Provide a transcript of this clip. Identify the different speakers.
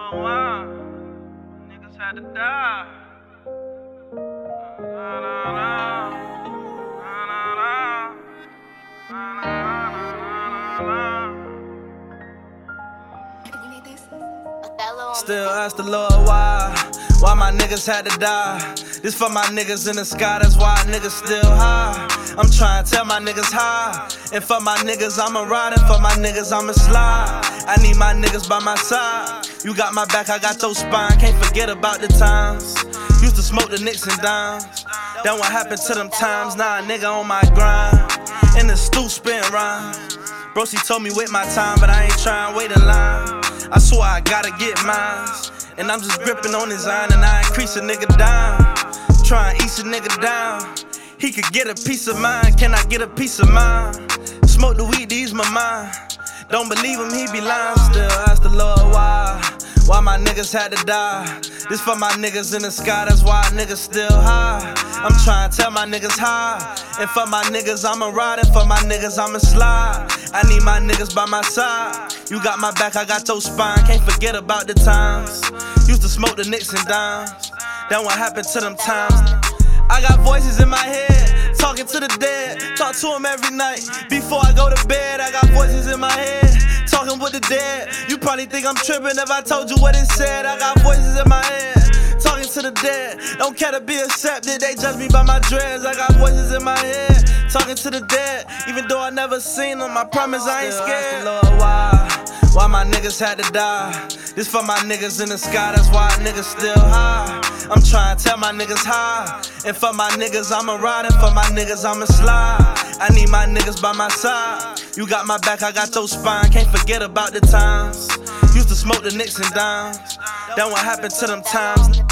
Speaker 1: little while, niggas had to die. Still ask the Lord why my niggas had to die. This for my niggas in the sky, that's why niggas still high. I'm trying to tell my niggas high. And for my niggas, I'ma ride, and for my niggas, I'ma slide. I need my niggas by my side. You got my back, I got your spine. Can't forget about the times. Used to smoke the nicks and dimes. Then what happened to them times? Now a nigga on my grind. In the stoop spin rhyme. Bro, she told me wait my time, but I ain't trying wait in line. I swear I gotta get mine. And I'm just gripping on his iron, and I increase a nigga down. Try and ease a nigga down. He could get a piece of mind, can I get a piece of mind? Smoke the weed to ease my mind. Don't believe him, he be lying. Still ask the Lord why my niggas had to die. This for my niggas in the sky, that's why niggas still high. I'm trying to tell my niggas high. And for my niggas, I'ma ride, and for my niggas, I'ma slide. I need my niggas by my side. You got my back, I got your spine. Can't forget about the times. Used to smoke the nicks and dimes. Then what happened to them times? I got voices in my head, talking to the dead. Talk to them every night, before I go to bed. I got voices in my head, talking with the dead. You probably think I'm tripping if I told you what it said. I got voices in my head, talking to the dead. Don't care to be accepted, they judge me by my dreads. I got voices in my head, talking to the dead. Even though I never seen them, I promise I ain't scared. Lord, why my niggas had to die? This for my niggas in the sky, that's why niggas still high. I'm trying to tell my niggas high. And for my niggas, I'ma ride, and for my niggas, I'ma slide. I need my niggas by my side. You got my back, I got your spine. Can't forget about the times. Used to smoke the nicks and dimes. Then what happened to them times?